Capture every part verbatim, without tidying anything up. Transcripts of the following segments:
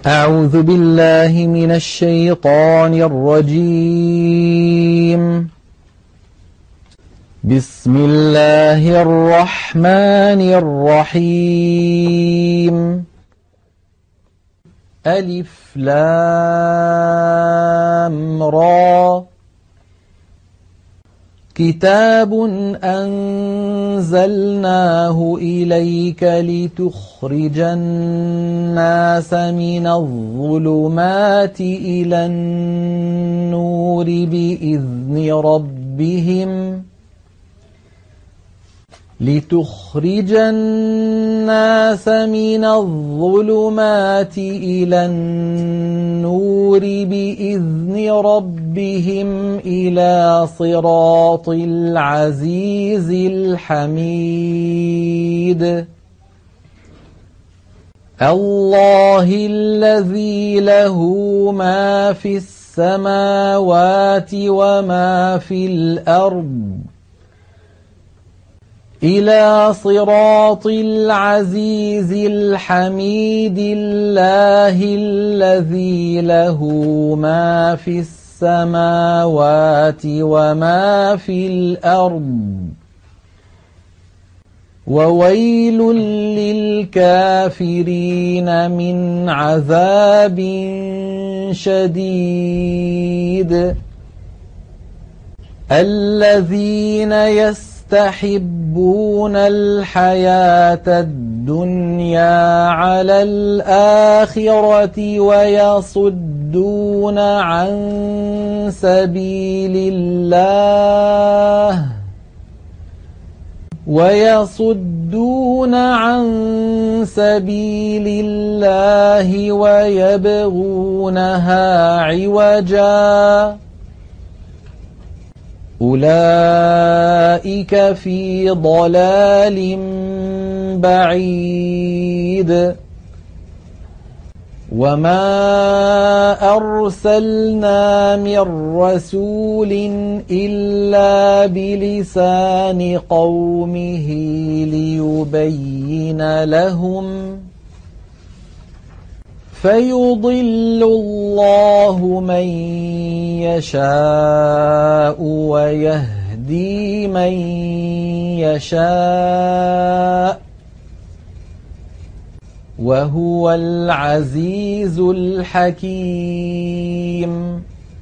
أعوذ بالله من الشيطان الرجيم. بسم الله الرحمن الرحيم. ألف لام را. كتاب أنزلناه إليك لتخرج الناس من الظلمات إلى النور بإذن ربهم لتخرج الناس من الظلمات إلى النور بإذن ربهم إلى صراط العزيز الحميد. الله الذي له ما في السماوات وما في الأرض إلى صراط العزيز الحميد. الله الذي له ما في السماوات وما في الأرض وويل للكافرين من عذاب شديد. الذين يستحبون يستحبون الحياة الدنيا على الآخرة ويصدون عن سبيل الله ويصدون عن سبيل الله ويبغونها عوجا أولئك في ضلال بعيد. وما أرسلنا من رسول إلا بلسان قومه ليبين لهم فيضل الله من يشاء ويهدي من يشاء وهو العزيز الحكيم.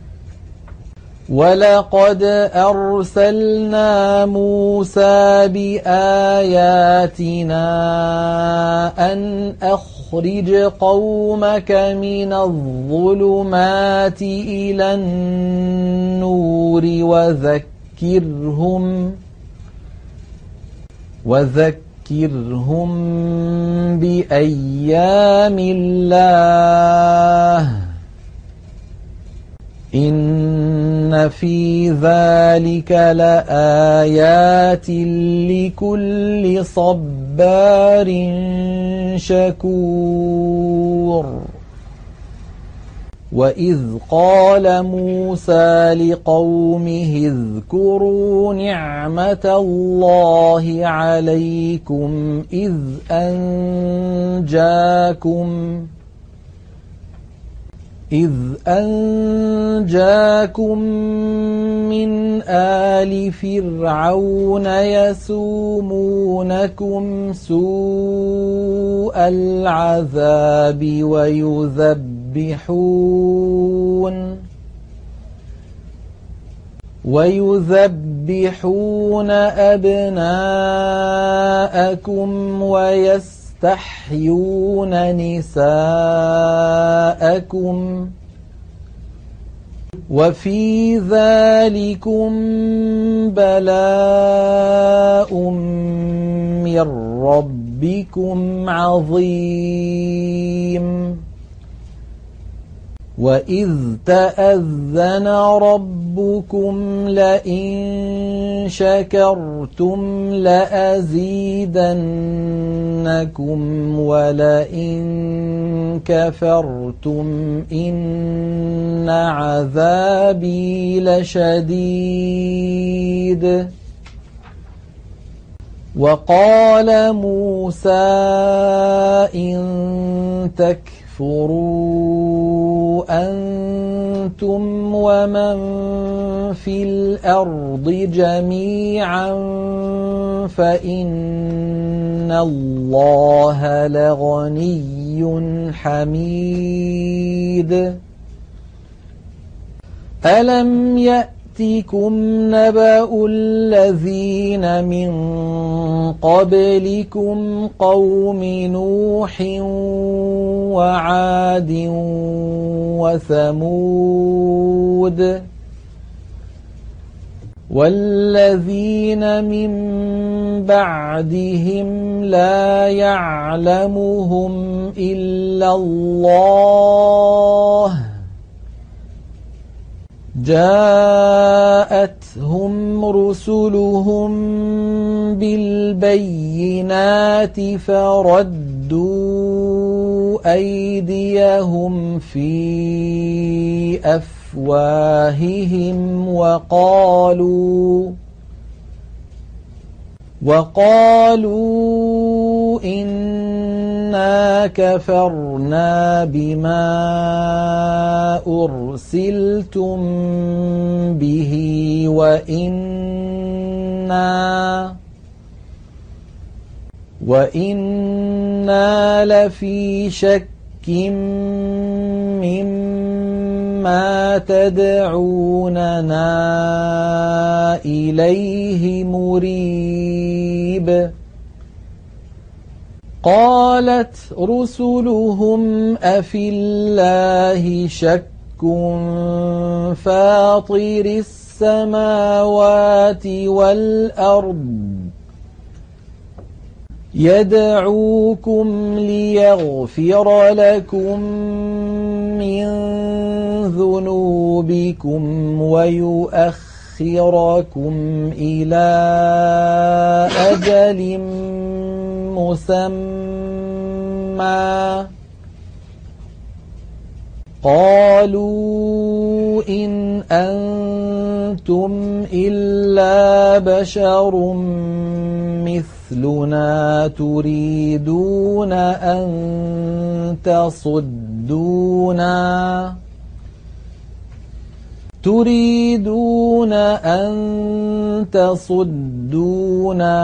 ولقد أرسلنا موسى بآياتنا أن أخرج قومك من الظلمات إلى النور وذكرهم وذكرهم بأيام الله إن في ذلك لآيات لكل صبار شكور. وإذ قال موسى لقومه اذكروا نعمة الله عليكم إذ أنجاكم إذ أنجاكم من آل فرعون يسومونكم سوء العذاب ويذبحون ويذبحون أبناءكم ويستحيون تحيون نساءكم وفي ذلكم بلاء من ربكم عظيم. وإذ تأذن ربكم لئن شكرتم لأزيدنكم ولئن كفرتم إن عذابي لشديد. وقال موسى إن تكفروا فاكفروا أنتم ومن في الأرض جميعا فإن الله لغني حميد. ألم يأتكم نبأ الذين من قبلكم قوم نوح وعاد وثمود والذين من بعدهم لا يعلمهم إلا الله جاءتهم رسلهم بالبينات فردوا أيديهم في أفواههم وقالوا وقالوا إنا كفرنا بما أرسلتم به وإنا وإنا لفي شك مما تدعوننا إليه مريب. قالت رسلهم أفي الله شك فاطر السماوات والأرض يدعوكم ليغفر لكم من ذنوبكم ويؤخركم إلى أجل مسمى قالوا إن أنتم إلا بشر مثلنا تريدون أن تصدونا تريدون أن تصدونا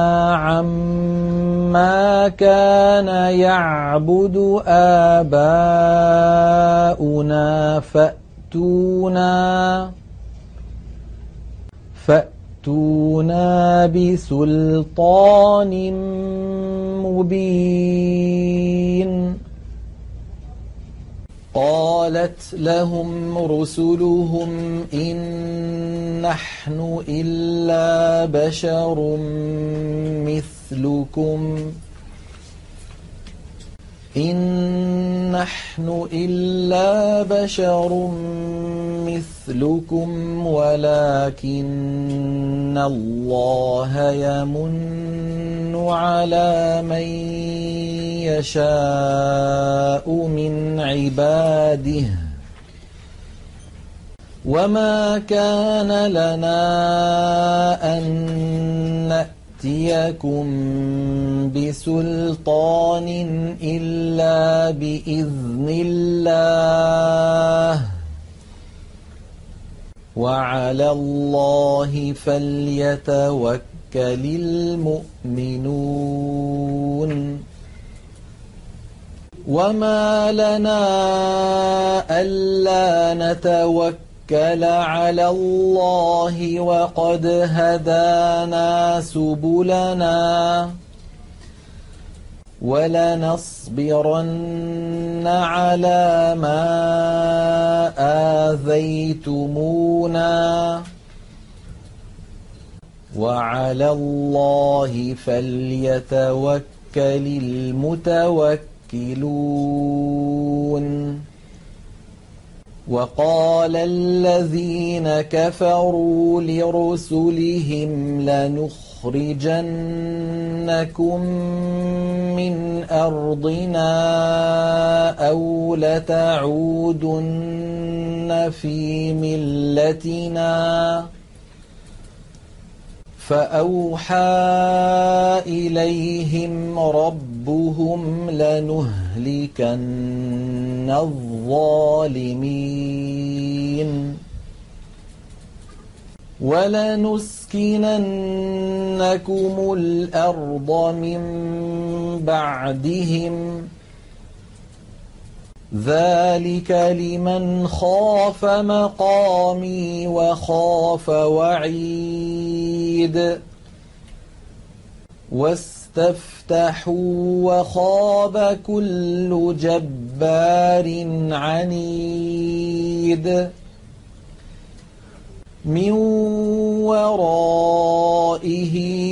عما كان يعبد آباؤنا فأتونا فأتونا بسلطان مبين. قالت لهم رسلهم إن نحن إلا بشر مثلكم إن نحن إلا بشر مثلكم ولكن الله يمن على من يشاء من عباده وما كان لنا أن نأتيكم بسلطان إلا بإذن الله وعلى الله فليتوكل المؤمنون. وما لنا ألا نتوكل على الله وقد هدانا سبلنا ولنصبرن على ما آذيتمونا وعلى الله فليتوكل المتوكلون. وقال الذين كفروا لرسلهم لنخرجنكم من أرضنا أو لتعودن في ملتنا فأوحى إليهم ربهم لنهلكن الظالمين ولنسكننكم الأرض من بعدهم ذلك لمن خاف مقامي وخاف وعيد واستفتحوا وخاب كل جبار عنيد من ورائه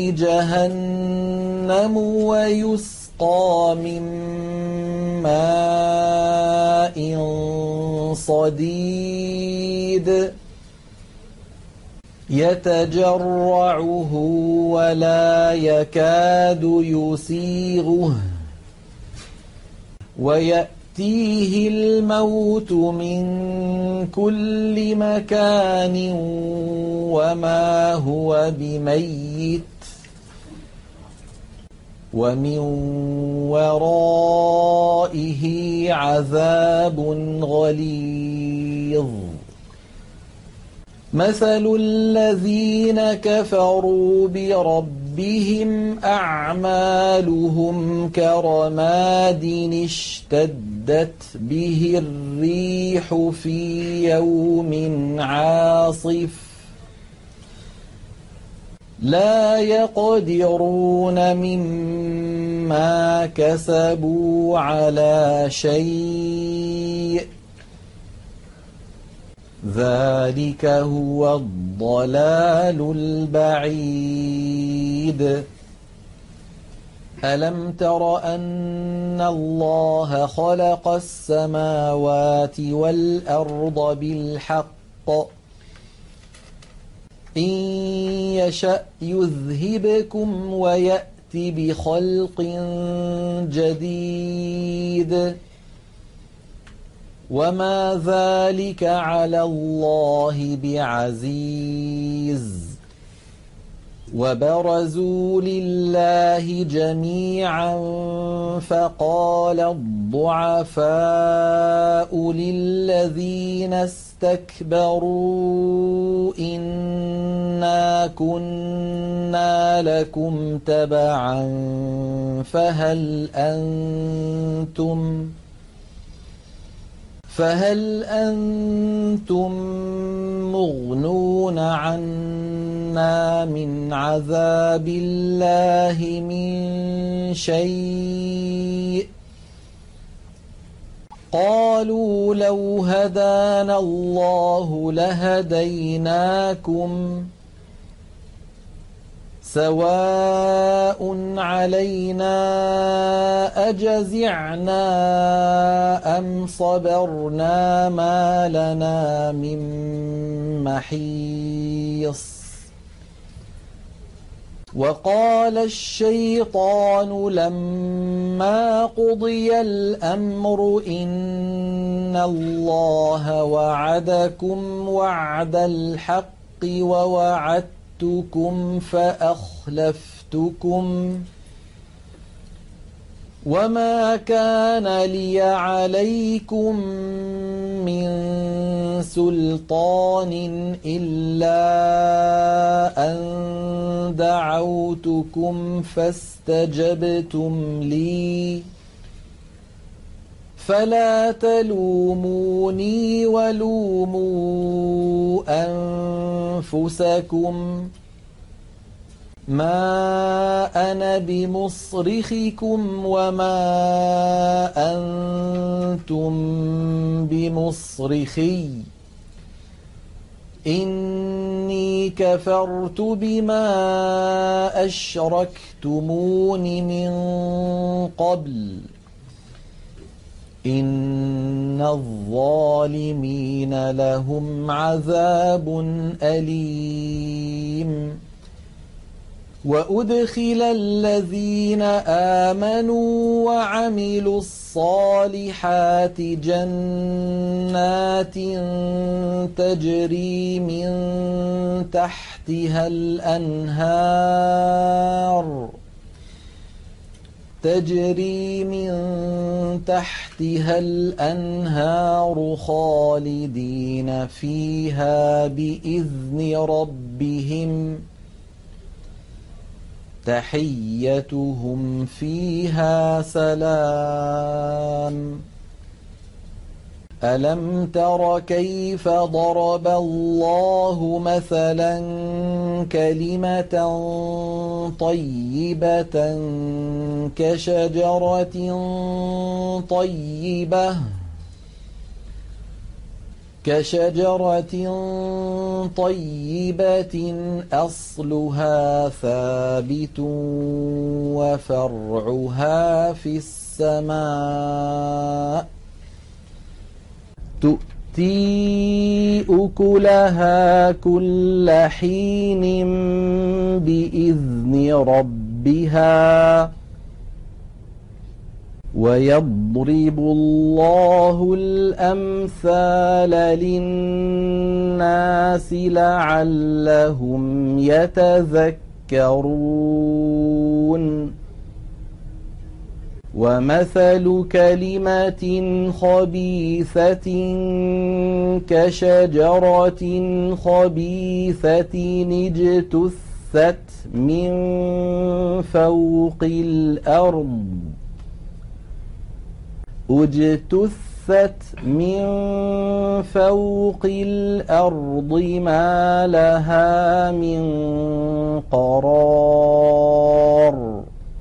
جهنم ويسقى من ماء صديد يتجرعه ولا يكاد يسيغه ويأتيه الموت من كل مكان وما هو بميت ومن ورائه عذاب غليظ مثل الذين كفروا بربهم أعمالهم كرماد اشتدت به الريح في يوم عاصف لا يقدرون مما كسبوا على شيء ذلك هو الضلال البعيد ألم تر أن الله خلق السماوات والأرض بالحق إن يشأ يذهبكم ويأت بخلق جديد وما ذلك على الله بعزيز وبرزوا لله جميعا فقال الضعفاء للذين استكبروا إنا كنا لكم تبعا فهل أنتم فهل أنتم مغنون عنا من عذاب الله من شيء قالوا لو هدانا الله لهديناكم سواء علينا أجزعنا أم صبرنا ما لنا من محيص وقال الشيطان لما قضي الأمر إن الله وعدكم وعد الحق ووعدتكم فأخلفتكم وما كان لي عليكم من سلطان إلا أن دعوتكم فاستجبتم لي فلا تلوموني ولوموا أنفسكم ما أنا بمصرخكم وما أنتم بمصرخي إني كفرت بما أشركتمون من قبل إن الظالمين لهم عذاب أليم وأدخل الذين آمنوا وعملوا الصالحات جنات تجري من تحتها الأنهار تجري من تحتها الأنهار خالدين فيها بإذن ربهم تحيتهم فيها سلام. ألم تر كيف ضرب الله مثلا كلمة طيبة كشجرة طيبة كشجرة طيبة أصلها ثابت وفرعها في السماء تؤتي أكلها كل حين بإذن ربها ويضرب الله الأمثال للناس لعلهم يتذكرون. ومثل كلمة خبيثة كشجرة خبيثة اجتثت من فوق الأرض اجتثت من فوق الأرض ما لها من قرار.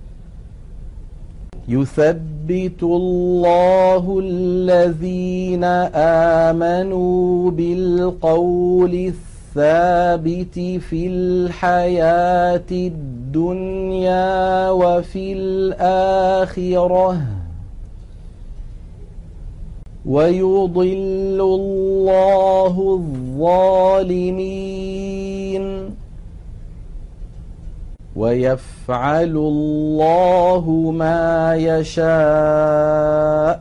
يثبت الله الذين آمنوا بالقول الثابت في الحياة الدنيا وفي الآخرة ويضل الله الظالمين ويفعل الله ما يشاء.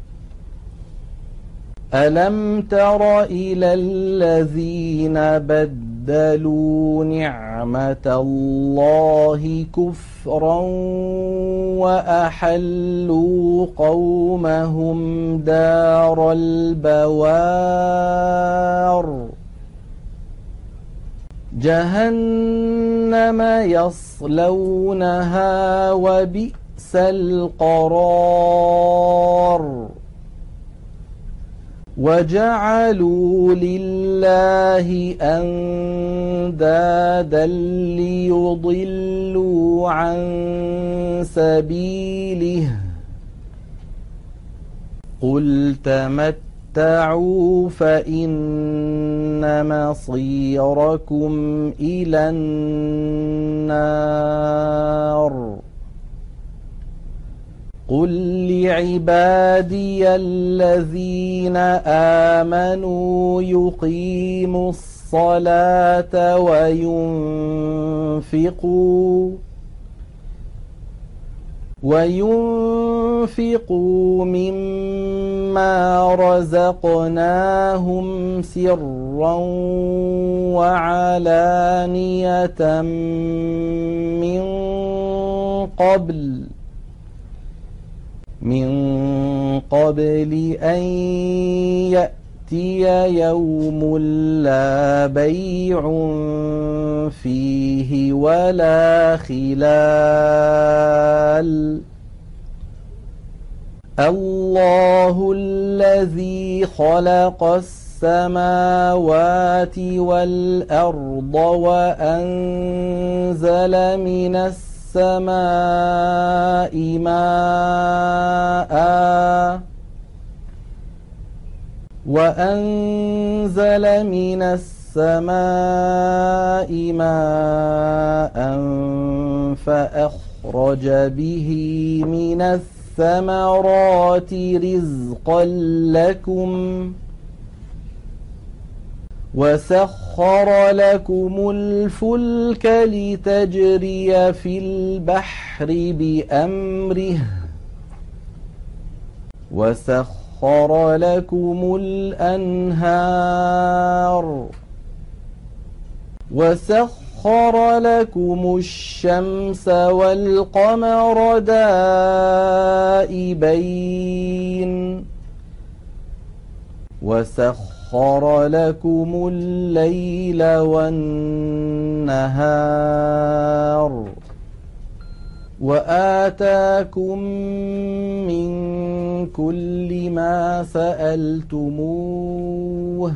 ألم تر إلى الذين بدلوا نعمة الله كفرا وأحلوا قومهم دار البوار جهنم يصلونها وبئس القرار. وجعلوا لله أندادا ليضلوا عن سبيله قل تمتعوا فإن مصيركم إلى النار. قل لعبادي الذين آمنوا يقيموا الصلاة وينفقوا وينفقوا مما رزقناهم سرا وعلانية من قبل من قبل أن يأتي يوم لا بيع فيه ولا خلال. الله الذي خلق السماوات والأرض وأنزل من السماء السماء ماء وأنزل من السماء ماء فأخرج به من الثمرات رزقا لكم وسخر لكم الفلك لتجري في البحر بأمره وسخر لكم الأنهار وسخر لكم الشمس والقمر دائبين وسخر لكم الليل والنهار وآتاكم من كل ما سألتموه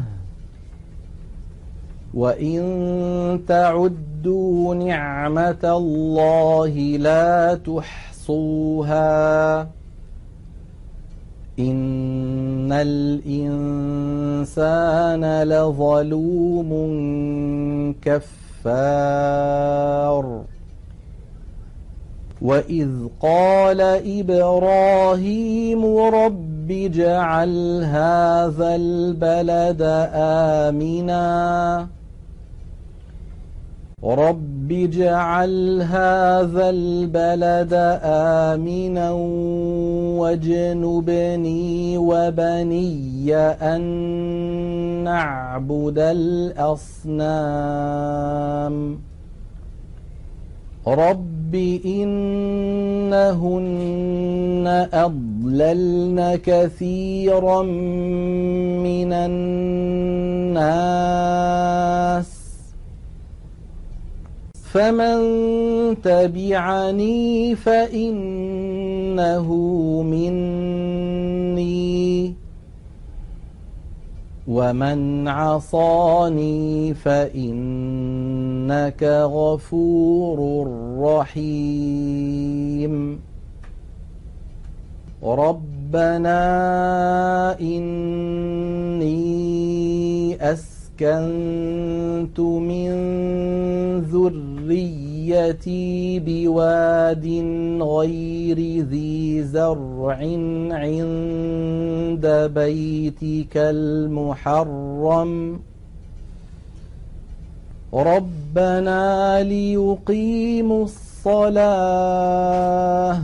وإن تعدوا نعمة الله لا تحصوها إن الإنسان لظلوم كفار وإذ قال إبراهيم رب اجعل هذا البلد آمنا رب اجعل هذا البلد آمنا واجنبني وبني أن نعبد الأصنام رب إنهن أضللن كثيرا من الناس فمن تبعني فإنه مني ومن عصاني فإنك غفور رحيم ربنا إني أسكنت من ذريتي بواد غير ذي زرع عند بيتك المحرم ربنا ليقيموا الصلاة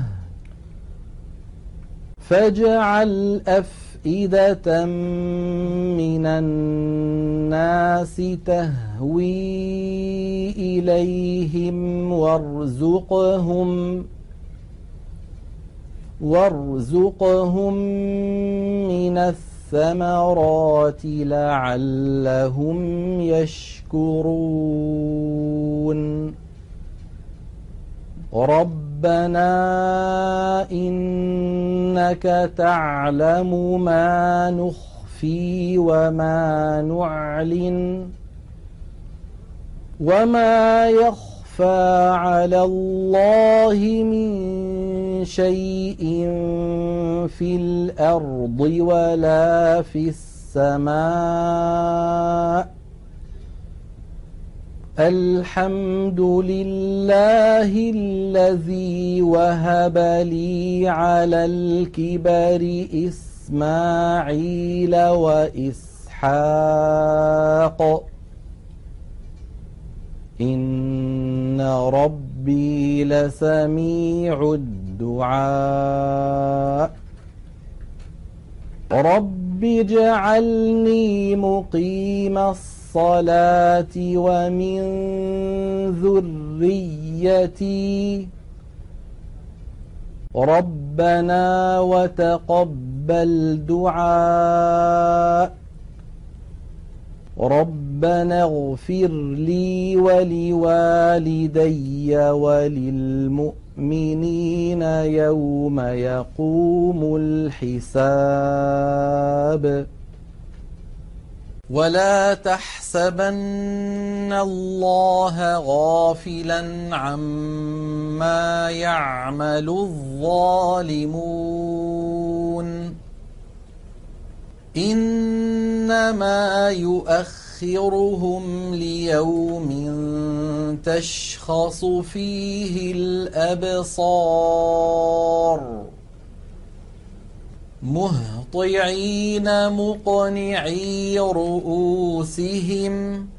فاجعل أفئدة من الناس تهوي إليهم وارزقهم وارزقهم من الثمرات لعلهم يشكرون ربنا إنك تعلم ما نخفي وما نعلن وما يخفى على الله من شيء في الأرض ولا في السماء الحمد لله الذي وهب لي على الكبر إسماعيل وإسحاق إن ربي لسميع الدعاء رب اجعلني مقيم الصلاة ومن ذريتي ربنا وتقبل دعاء ربنا اغفر لي ولوالدي وللمؤمنين يوم يقوم الحساب ولا تحسبن الله غافلا عما يعمل الظالمون إنما يؤخرهم ليوم تشخص فيه الأبصار مهطعين مهطعين مقنعي رؤوسهم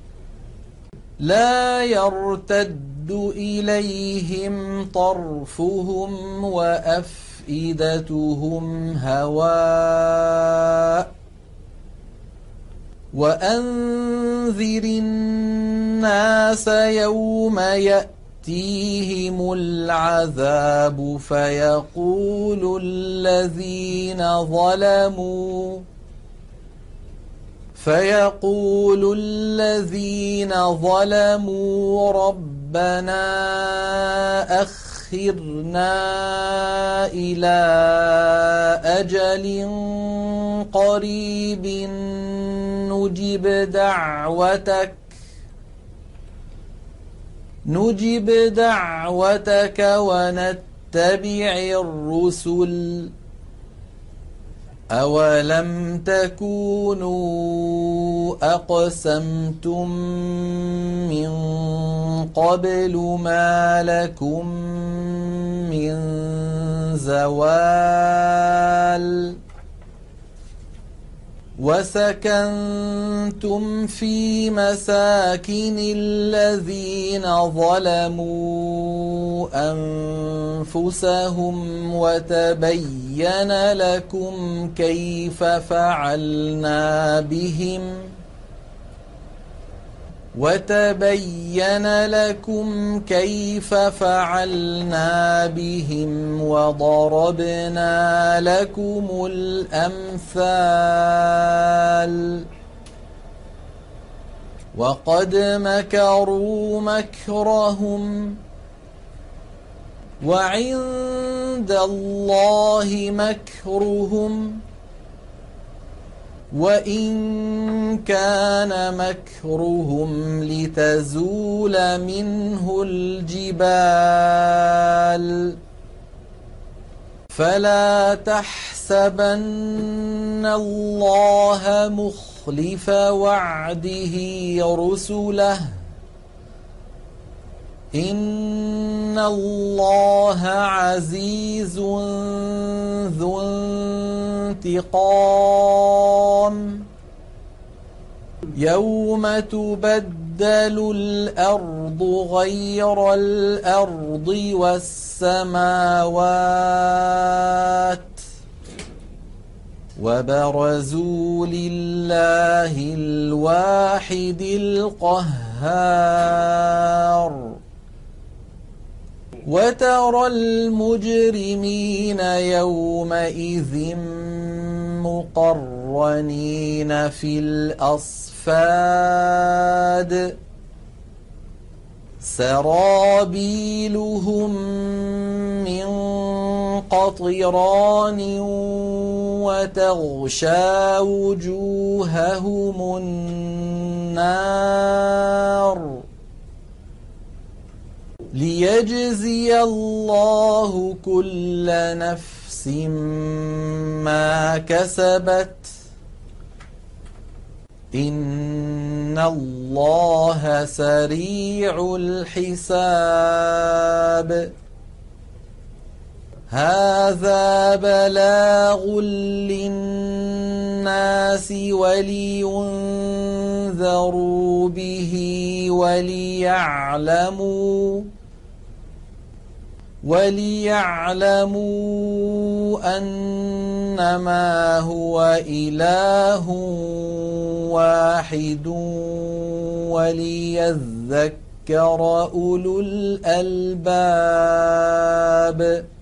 لا يرتد إليهم طرفهم وأفئدتهم هواء وأنذر الناس يوم يأتيهم العذاب فيقول الذين ظلموا فيقول الذين ظلموا ربنا أخرنا إلى أجل قريب نجب دعوتك نجب دعوتك ونتبع الرسل أولم تكونوا أقسمتم من قبل ما لكم من زوال وسكنتم في مساكن الذين ظلموا أنفسهم وتبين لكم كيف فعلنا بهم وتبين لكم كيف فعلنا بهم وضربنا لكم الأمثال وقد مكروا مكرهم وعند الله مكرهم وإن كان مكرهم لتزول منه الجبال فلا تحسبن الله مخلف وعده رسله إن الله عزيز ذو انتقام يوم تبدل الأرض غير الأرض والسماوات وبرزوا لله الواحد القهار وترى المجرمين يومئذ مقرنين في الأصفاد سرابيلهم من قطران وتغشى وجوههم النار ليجزي الله كل نفس ما كسبت إن الله سريع الحساب هذا بلاغ للناس ولينذروا به وليعلموا وليعلموا أنما هو إله واحد وليذكر أولو الألباب